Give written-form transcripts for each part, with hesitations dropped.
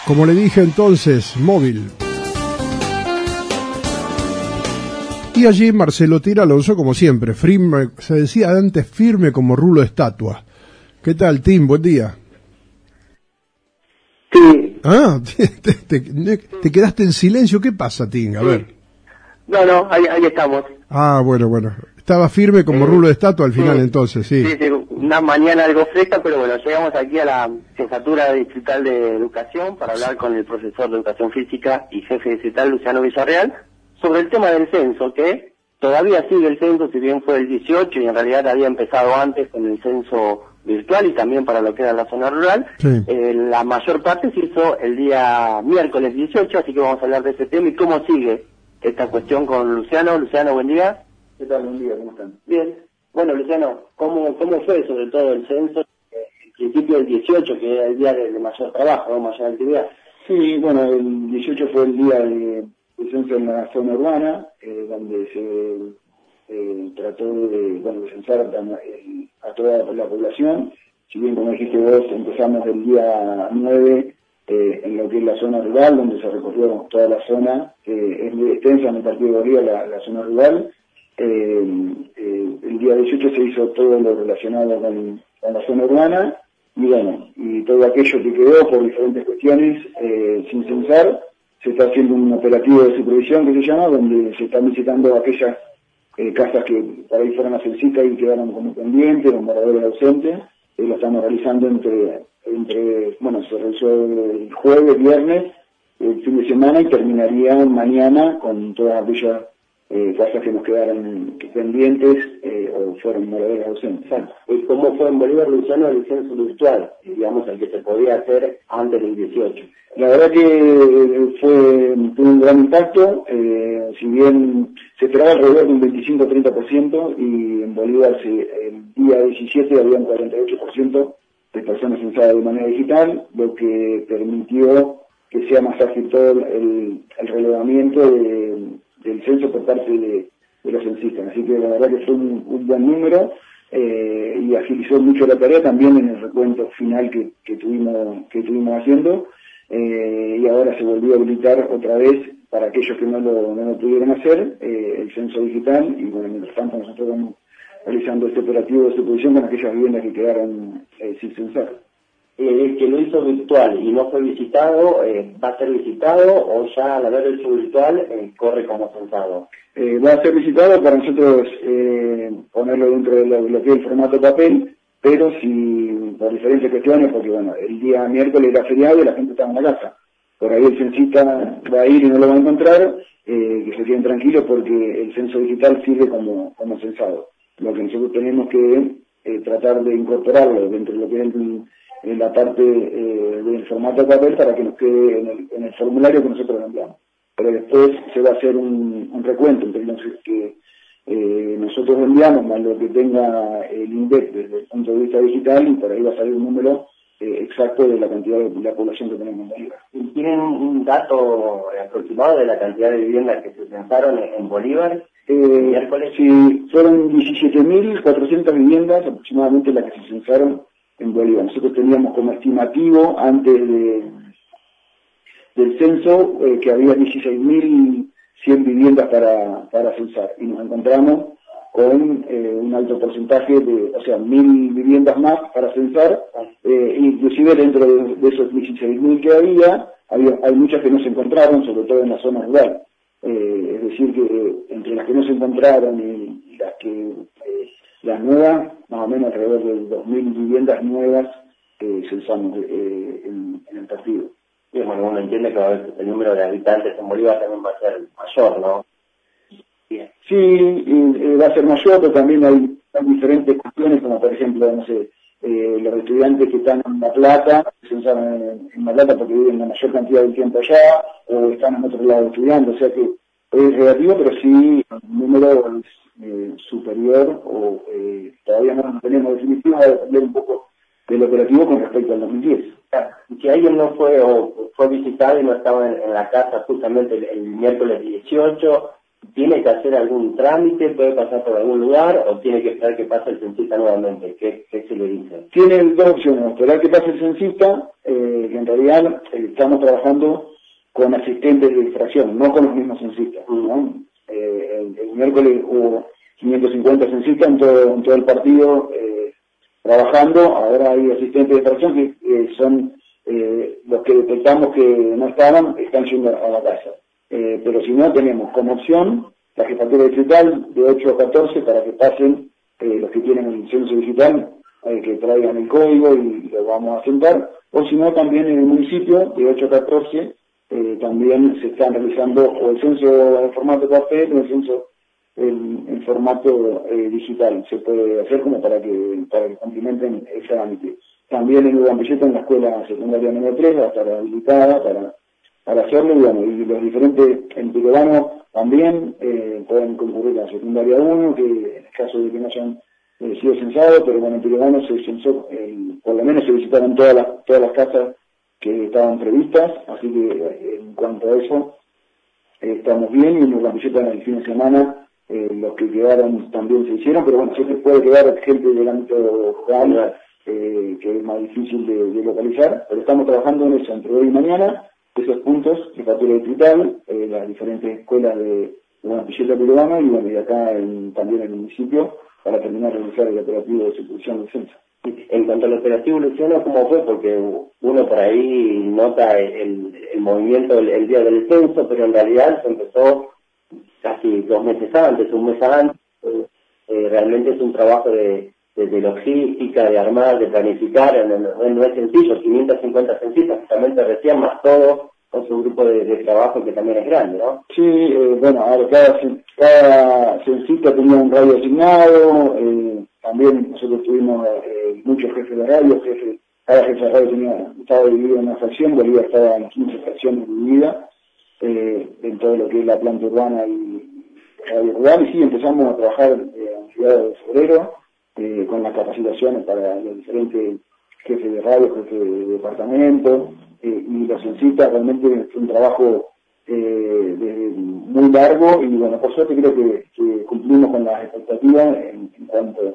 Como le dije entonces, móvil. Y allí Marcelo Tira Alonso, como siempre, firme, se decía antes, firme como rulo de estatua. ¿Qué tal, Tim? Buen día. Sí. Ah, te quedaste en silencio. ¿Qué pasa, Tim? A ver. No, ahí estamos. Ah, bueno. Estaba firme como rulo de estatua al final, entonces, sí. Sí, una mañana algo fresca, pero bueno, llegamos aquí a la Jefatura Distrital de Educación para hablar con el profesor de Educación Física y jefe distrital, Luciano Villarreal, sobre el tema del censo, que todavía sigue el censo, si bien fue el 18 y en realidad había empezado antes con el censo virtual y también para lo que era la zona rural. Sí. La mayor parte se hizo el día miércoles 18, así que vamos a hablar de ese tema y cómo sigue esta cuestión con Luciano. Luciano, buen día. ¿Qué tal? Buen día, ¿cómo están? Bien. Bueno, Luciano, ¿cómo fue sobre todo el censo? En principio el 18, que era el día de mayor trabajo, ¿no? Mayor actividad. Sí, bueno, el 18 fue el día de censo en la zona urbana, donde se trató de censar a toda la población. Si bien, como dijiste vos, empezamos el día 9 en lo que es la zona rural, donde se recorrió toda la zona, es muy extensa en el partido de Bolívar, la zona rural. El día 18 se hizo todo lo relacionado con la zona urbana, y bueno, y todo aquello que quedó por diferentes cuestiones sin censar, se está haciendo un operativo de supervisión que se llama, donde se están visitando aquellas casas que por ahí fueron a censita y quedaron como pendientes, los moradores ausentes. Lo estamos realizando se realizó el jueves, viernes, el fin de semana, y terminaría mañana con todas aquellas casas que nos quedaron pendientes o fueron moradores ausentes. ¿Cómo fue en Bolívar, Luciano, el censo virtual, digamos, el que se podía hacer antes del 18? La verdad que tuvo un gran impacto, si bien se esperaba alrededor de un 25-30%, y en Bolívar el día 17 había un 48% de personas censadas de manera digital, lo que permitió que sea más ágil todo el relevamiento del censo por parte de los censistas. Así que la verdad que fue un buen número y agilizó mucho la tarea también en el recuento final que estuvimos haciendo, y ahora se volvió a habilitar otra vez para aquellos que no lo pudieron hacer el censo digital, y bueno, mientras tanto nosotros vamos realizando este operativo de supervisión con aquellas viviendas que quedaron sin censar. El que lo hizo virtual y no fue visitado, ¿va a ser visitado o ya al haber hecho virtual corre como censado? Va a ser visitado para nosotros ponerlo dentro de lo que es el formato papel, pero si por diferentes cuestiones, porque bueno, el día miércoles era feriado y la gente estaba en la casa. Por ahí el censista va a ir y no lo va a encontrar, que se queden tranquilos porque el censo digital sirve como censado. Lo que nosotros tenemos que tratar de incorporarlo dentro de lo que es en la parte del formato de papel para que nos quede en el formulario que nosotros enviamos. Pero después se va a hacer un recuento entre los que nosotros enviamos más lo que tenga el INDEC desde el punto de vista digital, y por ahí va a salir un número exacto de la cantidad de la población que tenemos en Bolívar. ¿Tienen un dato aproximado de la cantidad de viviendas que se censaron en Bolívar? Sí, fueron 17.400 viviendas aproximadamente las que se censaron en Bolívar. Nosotros teníamos como estimativo antes del censo que había 16.100 viviendas para censar, y nos encontramos con un alto porcentaje de, 1.000 viviendas más para censar, inclusive dentro de esos 16.000 que hay muchas que no se encontraron, sobre todo en la zona rural. Es decir, que entre las que no se encontraron y las nuevas, más o menos alrededor de 2.000 viviendas nuevas censamos en el partido. Sí, bueno, uno entiende que el número de habitantes en Bolívar también va a ser mayor, ¿no? Bien. Sí, va a ser mayor, pero también hay diferentes cuestiones, como por ejemplo, los estudiantes que están en La Plata, se censaron en La Plata porque viven la mayor cantidad del tiempo allá, o están en otro lado estudiando, o sea que es relativo, pero sí un número superior, o todavía no lo tenemos definitivo, va a depender un poco del operativo con respecto al 2010. Si alguien no fue o fue visitado y no estaba en la casa justamente el miércoles 18, ¿tiene que hacer algún trámite, puede pasar por algún lugar o tiene que esperar que pase el censista nuevamente? ¿Qué se le dice? Tiene dos opciones, esperar que pase el censista, que en realidad estamos trabajando con asistentes de extracción, no con los mismos censistas, ¿no? El miércoles hubo 550 censistas en todo el partido trabajando. Ahora hay asistentes de extracción que son los que detectamos que no estaban, están yendo a la casa. Pero si no, tenemos como opción la jefatura distrital de 8 a 14 para que pasen los que tienen el censo digital, que traigan el código y lo vamos a sentar, o si no, también en el municipio de 8 a 14 también se están realizando o el censo en formato papel o el censo en formato digital. Se puede hacer como para que cumplimenten el trámite. También en Uruguayeta, en la escuela secundaria número 3, va a estar habilitada para hacerlo, y bueno, y los diferentes, en Pirobano también pueden concurrir a la secundaria 1, que en el caso de que no hayan sido censados, pero bueno, en Pirobano se censó, por lo menos se visitaron todas las casas que estaban previstas, así que en cuanto a eso estamos bien, y en Uruguayeta en el fin de semana los que quedaron también se hicieron, pero bueno, siempre puede quedar gente del ámbito rural que es más difícil de localizar, pero estamos trabajando en eso entre hoy y mañana, esos puntos, jefatura distrital, las diferentes escuelas de Guanampilleta Peruana, y bueno, y acá también en el municipio, para terminar de realizar el operativo de sustitución de censo. En cuanto al operativo, Luciano, ¿cómo fue? Porque uno por ahí nota el movimiento el día del censo, pero en realidad se empezó casi 2 meses antes, un mes antes. Realmente es un trabajo de logística, de armar, de planificar, no es sencillo, 550 censistas, justamente recién, más todo con su grupo de trabajo que también es grande, ¿no? Sí, bueno, ahora cada censista tenía un radio asignado, también nosotros tuvimos muchos jefes de radio, cada jefe de radio estaba dividido en una fracción, Bolívar estaba en 15 fracciones divididas, en todo lo que es la planta urbana y radio rural, y sí, empezamos a trabajar a mediados de febrero, con las capacitaciones para los diferentes jefes de radio, jefes de departamento, y los censistas. Realmente fue un trabajo muy largo, y bueno, por suerte creo que cumplimos con las expectativas en cuanto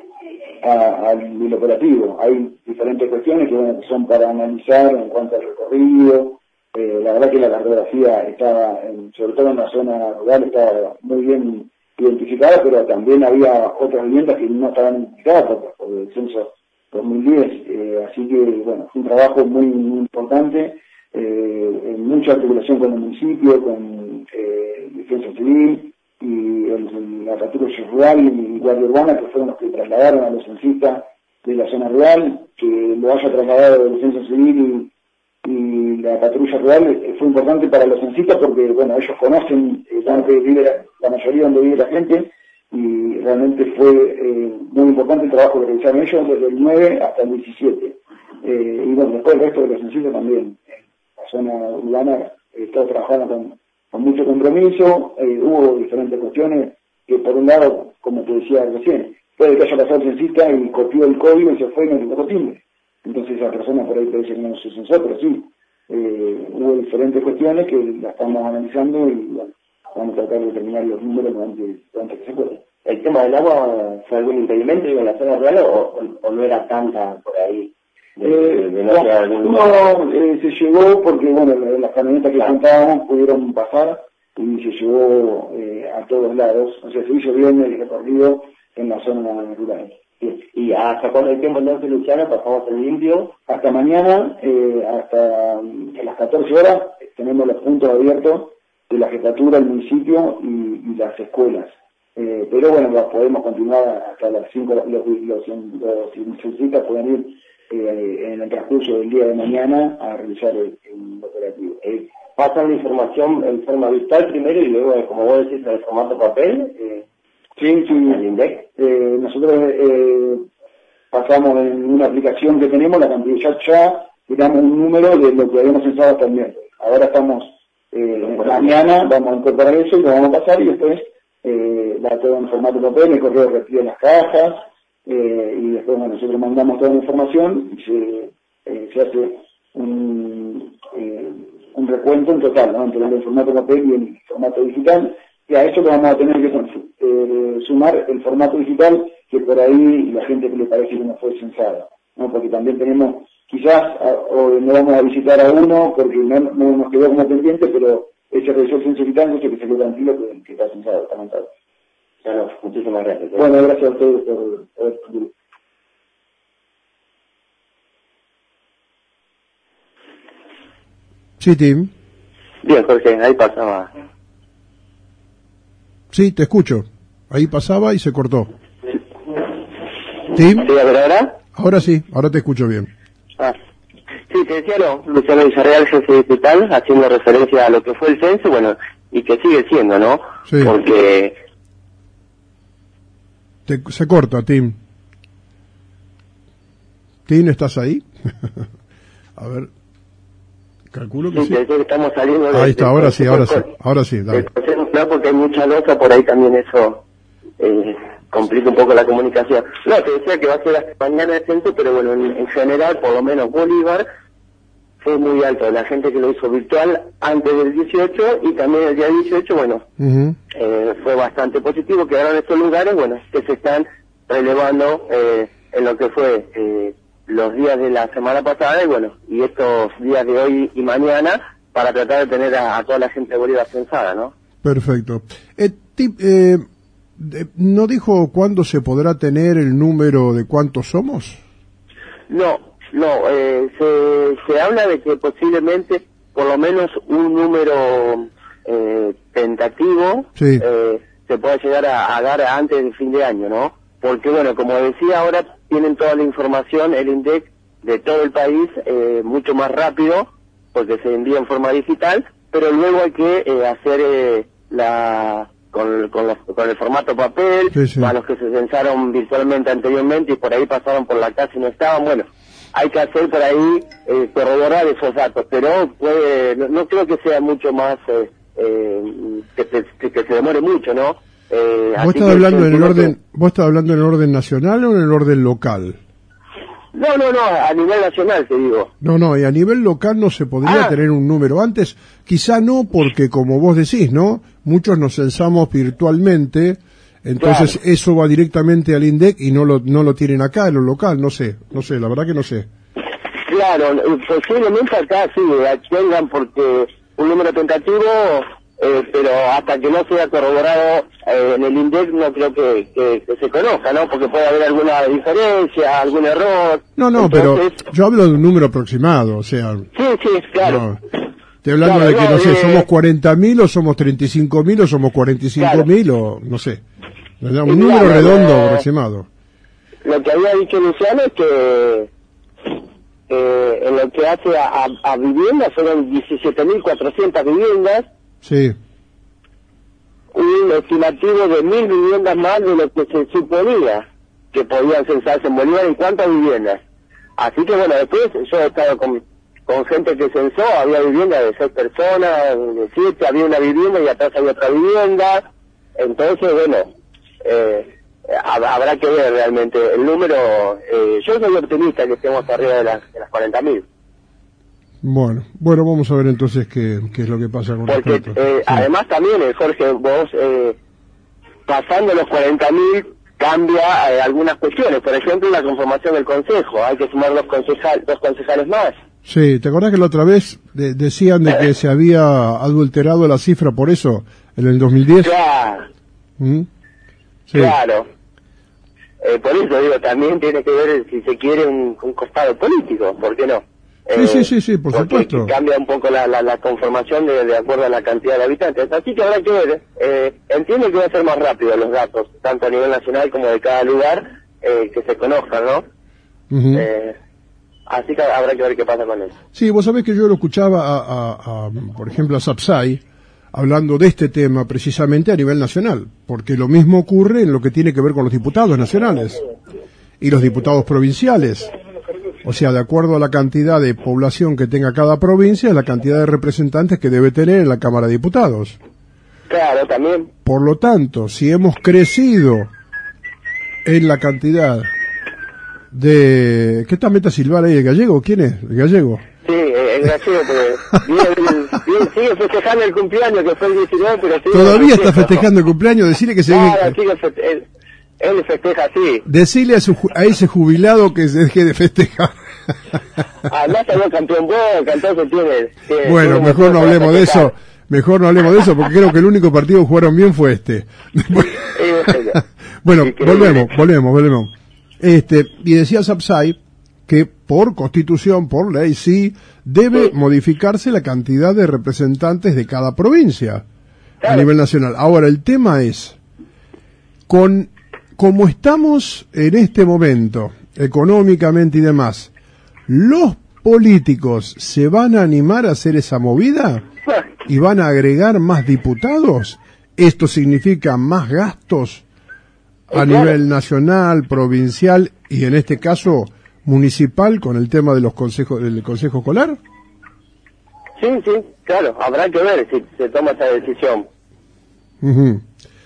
al operativo. Hay diferentes cuestiones que bueno, son para analizar en cuanto al recorrido. La verdad que la cartografía estaba, sobre todo en la zona rural, estaba muy bien identificada, pero también había otras viviendas que no estaban identificadas por el censo 2010, así que bueno, fue un trabajo muy importante, en mucha articulación con el municipio, con Defensa Civil y la patrulla rural y guardia urbana, que fueron los que trasladaron a los censistas de la zona rural. Que lo haya trasladado el Defensa Civil y la patrulla rural fue importante para los censistas, porque bueno, ellos conocen donde vive la mayoría donde vive la gente, y realmente fue muy importante el trabajo que realizaron ellos desde el 9 hasta el 17. Y bueno, después el resto de los censistas también, en la zona urbana, está trabajando con mucho compromiso. Hubo diferentes cuestiones que, por un lado, como te decía recién, puede que haya pasado el censista y copió el código y se fue y no le tocó timbre. Entonces esa persona por ahí puede decir que no se censó, pero sí, hubo diferentes cuestiones que las estamos analizando, y bueno, vamos a tratar de terminar los números antes que se pueda. ¿El tema del agua fue algún impedimento en la zona rural o no era tanta por ahí? Se llegó porque, bueno, las camionetas que contábamos pudieron pasar y se llegó a todos lados. O sea, se hizo bien el recorrido en la zona rural. ¿Y hasta cuándo el tiempo entonces, Luciano, pasamos en limpio? Hasta mañana, hasta las 14 horas, tenemos los puntos abiertos de la jefatura, el municipio y las escuelas. Pero bueno, podemos continuar hasta las 5, los censistas pueden ir en el transcurso del día de mañana a realizar el operativo. ¿Pasan la información en forma virtual primero y luego, como vos decís, en el formato papel? Sí. El INDEC. Nosotros pasamos en una aplicación que tenemos, la cantidad ya tiramos un número de lo que habíamos censado hasta el miércoles. Ahora estamos, mañana vamos a incorporar eso y lo vamos a pasar, y después va todo en formato papel, el correo recibe las cajas, y después bueno, nosotros mandamos toda la información y se hace un recuento en total, ¿no? Entre el formato papel y el formato digital. Y a eso le vamos a tener que sumar el formato digital, que por ahí la gente que le parece que no fue censada, ¿no? Porque también tenemos, quizás no vamos a visitar a uno porque no nos quedó como pendiente, pero ese realizó el censo digital, entonces que se quedó tranquilo que está censado, está montado. Claro, muchísimas gracias. Bueno, gracias a ustedes por haber. Sí, Tim. Bien, Jorge, ahí pasaba. Sí, te escucho. Ahí pasaba y se cortó. ¿Tim? ¿Sí, a ver ahora? Ahora sí, ahora te escucho bien. Sí, te decía, Luciano Villarreal, jefe digital, haciendo referencia a lo que fue el censo, bueno, y que sigue siendo, ¿no? Sí. Porque... Se corta, Tim. Tim, ¿estás ahí? A ver. Calculo que sí. Te decía que estamos saliendo de... Ahí está, ahora sí, dale. Porque hay mucha losa, por ahí también eso complica un poco la comunicación. No, te decía que va a ser hasta mañana el censo, pero bueno, en general, por lo menos Bolívar, fue muy alto. La gente que lo hizo virtual antes del 18 y también el día 18, bueno, fue bastante positivo. Quedaron estos lugares, bueno, que se están relevando en lo que fue los días de la semana pasada y bueno, y estos días de hoy y mañana para tratar de tener a toda la gente de Bolívar censada, ¿no? Perfecto. ¿No dijo cuándo se podrá tener el número de cuántos somos? No, se habla de que posiblemente por lo menos un número tentativo sí. Se pueda llegar a dar antes del fin de año, ¿no? Porque bueno, como decía, ahora tienen toda la información, el INDEC, de todo el país, mucho más rápido, porque se envía en forma digital, pero luego hay que hacer con el formato papel, sí, sí. Para los que se censaron virtualmente anteriormente y por ahí pasaron por la casa y no estaban, bueno, hay que hacer por ahí corroborar esos datos, pero no creo que sea mucho más que se demore mucho, ¿no? ¿Vos estás hablando en el orden nacional o en el orden local? No, a nivel nacional te digo. No, y a nivel local no se podría tener un número. Antes, quizá no, porque como vos decís, ¿no? Muchos nos censamos virtualmente, entonces claro. Eso va directamente al INDEC y no lo tienen acá en lo local, no sé, la verdad que no sé. Claro, posiblemente acá sí, tengan porque un número tentativo, pero hasta que no sea corroborado en el INDEC no creo que se conozca, ¿no? Porque puede haber alguna diferencia, algún error. No, entonces... pero yo hablo de un número aproximado, o sea... Sí, claro. No. Estoy hablando de que, no sé, somos 40.000 o somos 35.000 o somos 45.000 o no sé. Un número redondo aproximado. Lo que había dicho Luciano es que en lo que hace a viviendas, fueron 17.400 viviendas. Sí. Un estimativo de 1.000 viviendas más de lo que se suponía que podían censarse en Bolívar en cuanto a viviendas. Así que bueno, después yo he estado con gente que censó, había viviendas de 6 personas, de 7, había una vivienda y atrás había otra vivienda. Entonces, bueno, habrá que ver realmente el número. Yo soy optimista que estemos arriba de las 40.000. Bueno, vamos a ver entonces qué es lo que pasa con respecto. Sí. Además también, Jorge, vos pasando los 40.000 cambia algunas cuestiones. Por ejemplo, la conformación del consejo. Hay que sumar dos concejales más. Sí, ¿te acordás que la otra vez decían de que se había adulterado la cifra por eso en el 2010? Claro. Sí. Claro. Por eso digo, también tiene que ver si se quiere un costado político, ¿por qué no? Sí, por supuesto. Cambia un poco la conformación de acuerdo a la cantidad de habitantes. Así que habrá que ver. Entiendo que va a ser más rápido los datos, tanto a nivel nacional como de cada lugar, que se conozcan, ¿no? Así que habrá que ver qué pasa con eso. Sí, vos sabés que yo lo escuchaba por ejemplo, a Sapsay, hablando de este tema precisamente a nivel nacional, porque lo mismo ocurre en lo que tiene que ver con los diputados nacionales y los diputados provinciales. O sea, de acuerdo a la cantidad de población que tenga cada provincia, la cantidad de representantes que debe tener en la Cámara de Diputados. Claro, también. Por lo tanto, si hemos crecido en la cantidad ¿Qué está meta silbar ahí? ¿El gallego? ¿Quién es? ¿El gallego? Sí, el gallego, porque Sigue festejando el cumpleaños, que fue el 19, pero sigue... Todavía está festejando el cumpleaños, decirle que se... Claro, él festeja así. Decirle a ese jubilado que se deje de festejar. Además salió campeón Boca, entonces tiene... Bueno, mejor no hablemos de eso. Mejor no hablemos de eso, porque creo que el único partido que jugaron bien fue este. Bueno, volvemos. Y decía Sapsay que por constitución, por ley, sí, debe modificarse la cantidad de representantes de cada provincia a nivel nacional. Ahora, el tema es, como estamos en este momento, económicamente y demás, ¿los políticos se van a animar a hacer esa movida y van a agregar más diputados? ¿Esto significa más gastos a nivel nacional, provincial y en este caso municipal con el tema de los consejos del consejo escolar? Sí, claro, habrá que ver si se toma esa decisión. Uh-huh.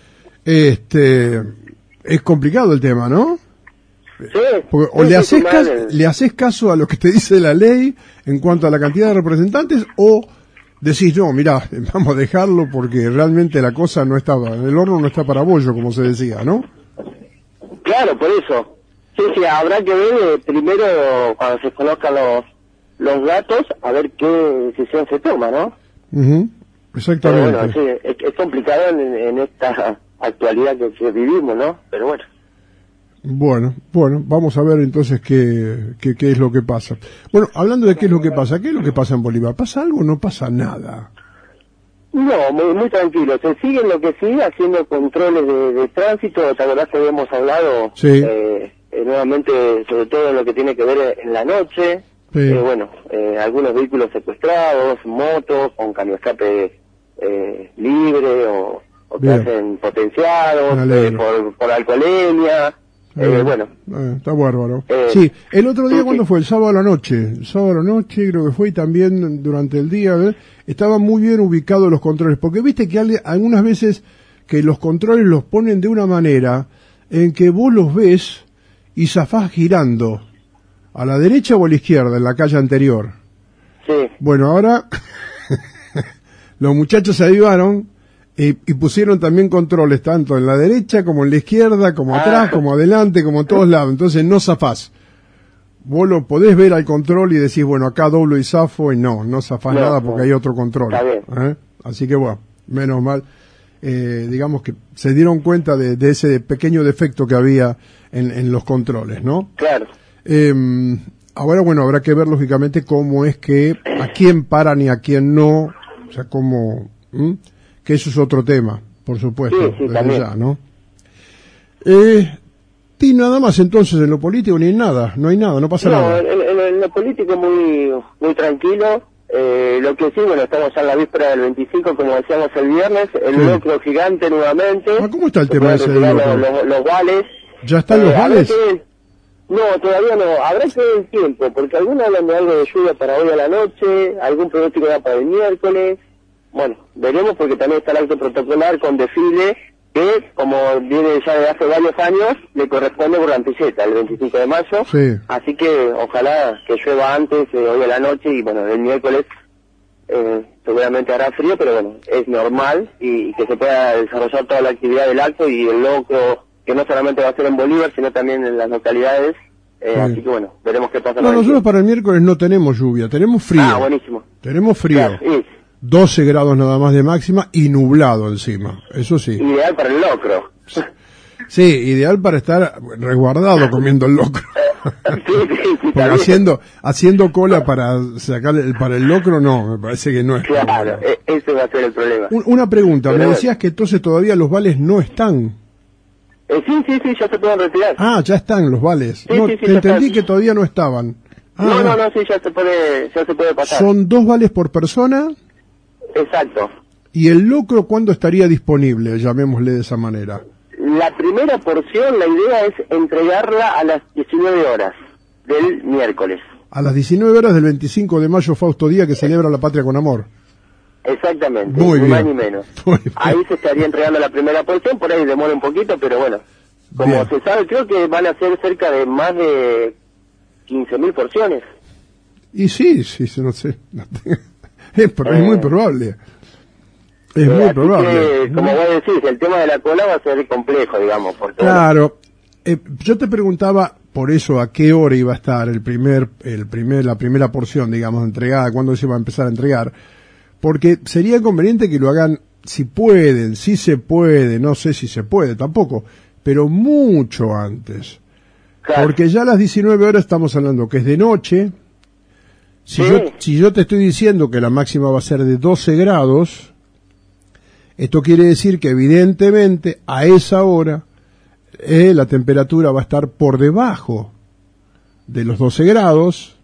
Es complicado el tema, ¿no? Sí. Porque o le haces caso a lo que te dice la ley en cuanto a la cantidad de representantes, o decís, no, mirá, vamos a dejarlo porque realmente la cosa no estaba, el horno no está para bollo, como se decía, ¿no? Claro, por eso. Sí, habrá que ver primero, cuando se conozcan los datos, a ver qué decisión se toma, ¿no? Uh-huh. Exactamente. Pero bueno, sí, es complicado en esta actualidad que vivimos, ¿no? Pero bueno. Bueno, vamos a ver entonces qué es lo que pasa. Bueno, hablando de qué es lo que pasa en Bolívar? ¿Pasa algo o no pasa nada? No, muy tranquilo. Se sigue lo que sigue, haciendo controles de tránsito. ¿Te acordás que habíamos hablado? Sí. Nuevamente, sobre todo en lo que tiene que ver en la noche. Sí. Algunos vehículos secuestrados, motos con cambio escape libre o que hacen potenciados por alcoholemia. Está bárbaro. Sí, el otro día, ¿cuándo fue? El sábado a la noche, creo que fue, y también durante el día, estaban muy bien ubicados los controles, porque viste que algunas veces que los controles los ponen de una manera en que vos los ves y zafás girando a la derecha o a la izquierda en la calle anterior. Sí. Bueno, ahora los muchachos se avivaron y pusieron también controles tanto en la derecha como en la izquierda, como atrás, como adelante, como en todos lados. Entonces no zafás. Vos lo podés ver al control y decís, bueno, acá doblo y zafo, y no zafás nada porque hay otro control. Así que bueno, menos mal. Digamos que se dieron cuenta de ese pequeño defecto que había en los controles, ¿no? Claro. Ahora, bueno, habrá que ver lógicamente cómo es que a quién paran y a quién no, o sea, cómo... que eso es otro tema, por supuesto, sí, desde ya, ¿no? Y nada más entonces en lo político, ni en nada, no hay nada, no pasa nada. En lo político muy tranquilo. Lo que sí, bueno, estamos ya en la víspera del 25, como decíamos el viernes, el locro gigante nuevamente. ¿Cómo está el tema ese del locro? Los vales. ¿Ya están los vales? No, todavía no. Habrá que ver el tiempo, porque algunos hablan de algo de lluvia para hoy a la noche, algún pronóstico da para el miércoles. Bueno, veremos, porque también está el acto protocolar con desfile, que, como viene ya de hace varios años, le corresponde por la Antilleta, el 25 de mayo. Sí. Así que ojalá que llueva antes, hoy a la noche, y bueno, el miércoles seguramente hará frío, pero bueno, es normal, y que se pueda desarrollar toda la actividad del acto y el locro, que no solamente va a ser en Bolívar, sino también en las localidades. Así que bueno, veremos qué pasa. No, nosotros para el miércoles no tenemos lluvia, tenemos frío. Buenísimo. Tenemos frío. Claro, 12 grados nada más de máxima y nublado encima, eso sí. Ideal para el locro. Sí, ideal para estar resguardado comiendo el locro. Sí, porque haciendo cola para sacar para el locro, no, me parece que no es. Claro, ese va a ser el problema. Una pregunta, me decías que entonces todavía los vales no están. Sí, ya se pueden retirar. Ya están los vales. Sí, te entendí que todavía no estaban. No, sí, ya se puede pasar. ¿Son 2 vales por persona? Exacto. ¿Y el locro cuándo estaría disponible, llamémosle de esa manera? La primera porción, la idea es entregarla a las 19 horas del miércoles. A las 19 horas del 25 de mayo, Fausto Día, que celebra la Patria con Amor. Exactamente, Muy ni bien. más ni menos. Ahí se estaría entregando la primera porción, por ahí demora un poquito, pero bueno, como se sabe, creo que van a ser cerca de más de 15.000 porciones. Y sí, no sé. Es muy probable. Es muy probable. Que, como vos decís, el tema de la cola va a ser complejo, digamos. Porque, claro. Yo te preguntaba por eso a qué hora iba a estar la primera porción, digamos, entregada, cuándo se iba a empezar a entregar, porque sería conveniente que lo hagan, si pueden, si se puede, no sé si se puede tampoco, pero mucho antes. Claro. Porque ya a las 19 horas estamos hablando que es de noche. Si yo te estoy diciendo que la máxima va a ser de 12 grados, esto quiere decir que evidentemente a esa hora la temperatura va a estar por debajo de los 12 grados.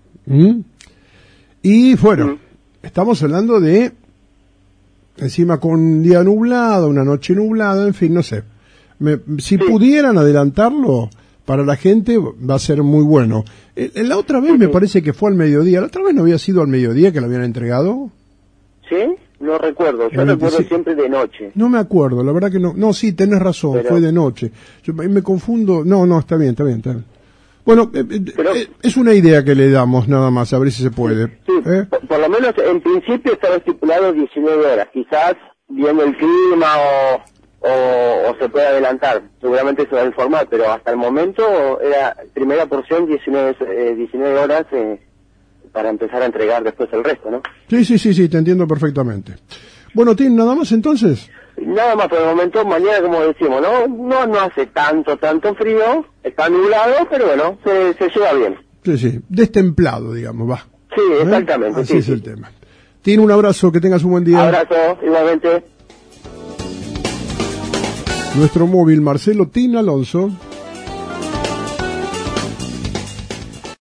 Y bueno, estamos hablando de, encima con un día nublado, una noche nublada, en fin, no sé. Si pudieran adelantarlo para la gente va a ser muy bueno. La otra vez me parece que fue al mediodía. ¿La otra vez no había sido al mediodía que lo habían entregado? ¿Sí? No recuerdo, yo recuerdo siempre de noche. No me acuerdo, la verdad que no. No, sí, tenés razón, fue de noche. Yo me confundo. No, está bien. Bueno, es una idea que le damos nada más, a ver si se puede. Sí, por lo menos en principio estaba estipulado 19 horas. Quizás viendo el clima o se puede adelantar. Seguramente se va a informar, pero hasta el momento era primera porción 19 horas para empezar a entregar después el resto, ¿no? Sí, te entiendo perfectamente. Bueno, Tim, ¿nada más entonces? Nada más por el momento. Mañana, como decimos, no hace tanto frío, está nublado, pero bueno, se lleva bien. Sí, destemplado, digamos, va. Sí, exactamente. Así es el tema. Tim, un abrazo, que tengas un buen día. Abrazo, igualmente. Nuestro móvil, Marcelo Tin Alonso.